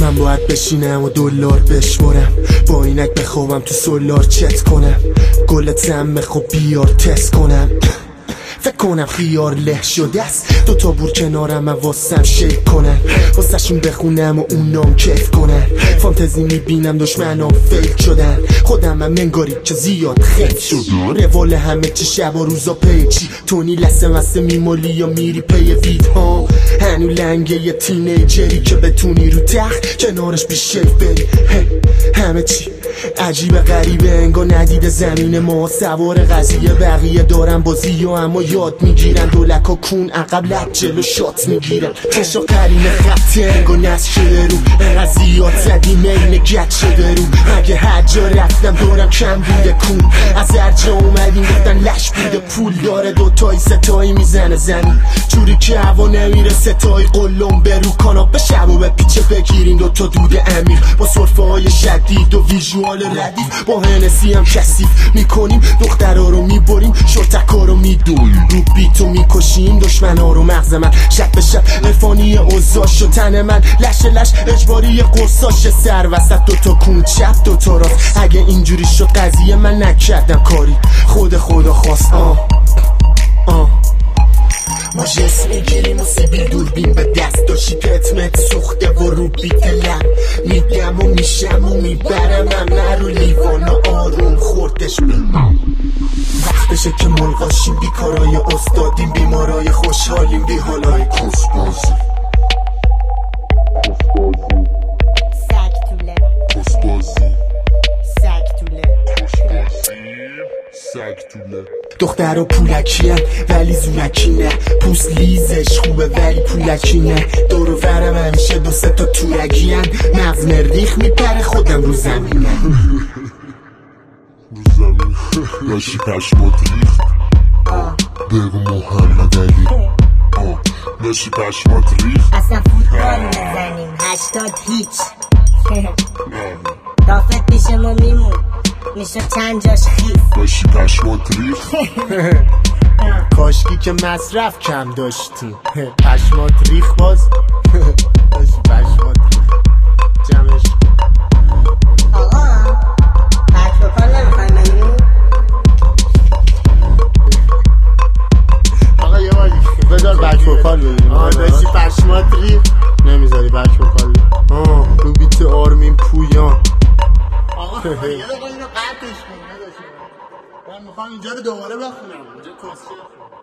من باید بشینم و دلار بشمرم، با اینک بخوابم تو سولار چت کنم، گل تم خب بیار تست کنم. فکر کنم خیار له شده است، دوتا بور کنارم من واسم شیک کنن، واسه شون بخونم و اونام کیف کنن. فانتزی میبینم دشمنام فیل شدن، خودم هم انگاری که زیاد خیف شد. روال همه چی شب و روزا پیچی، تونی لسه مسته میمالی یا میری پی وید ها. هنو لنگه یه تینیجری که بتونی رو تخت کنارش بی شیف بری. همه چی عجیب غریبه، انگار ندیده زمین ما سوار قضیه. بقیه دارن بازی و اما یاد میگیرن، دولک و کون عقب لب جلو شات میگیرن. کشا قرین خطه انگار نست شده رو، انقدر زیاد زدی مین گت شده رو. اگه هر جا رفتم دارم کم بوده کون، از هر جا اومدیم گفتن لش بوده پول. داره دوتایی ستایی میزنه زمین جوری که هوا نمیره، ستایی قلم برو کاناپه شب و به پیچه بگیرین. دوتا دود امیر با صرفه های شدید و ویژوال ردیف، با هنسی هم کثیف میکنیم دخترها رو میبریم، شرطکا رو میدویم، رو بیتو میکشیم دشمنا رو. مغز من شب به شب نفانی اوزاش و تن من لش لش اجباری قرصاش. سر وسط دوتا کون چپ دوتا راست، اگه اینجوری شد قضیه من نکردم کاری، خدا خواست. ما جس میگیریم و سیبیل دوربین به دست، داشی پتمت سوخته و رو بیتلم میگم و میشم و میبرم همه رو لیوان و آروم خوردش بیم. وقت بشه که ملغاشیم، بیکارای استادیم، بیمارای خوشحالیم، بی حالای کسبازی. دختر و پولکیه ولی زورکی نه، پوست لیزش خوبه ولی پولکی نه. دور و برم همیشه دو سه تا تورگی هن، مغز مریخ میپره خودم رو زمینه. رو زمین لاشی پشمات ریخت، بگو محمد علی لاشی پشمات ریخت. اصلا فوتبال میزنیم 80 هیچ دافت پیش ما میمون میشه چند جاش خیز. لاشی پشمات ریخت. کاشکی که مصرف کم داشتیم، پشمات ریخ باز. لاشی پشمات ریخ جمعش. آقا بک بکال نمیخوایم بگیریم؟ آقا یه بار بذار بک بکال بگیریم. لاشی پشمات ریخ نمیذاری بک بکال. رو بیت آرمین پویان. آقا یه دقیقه اینو قطعش کن. من میخوام اینجا رو دوباره بخونم، اینجا کسیه.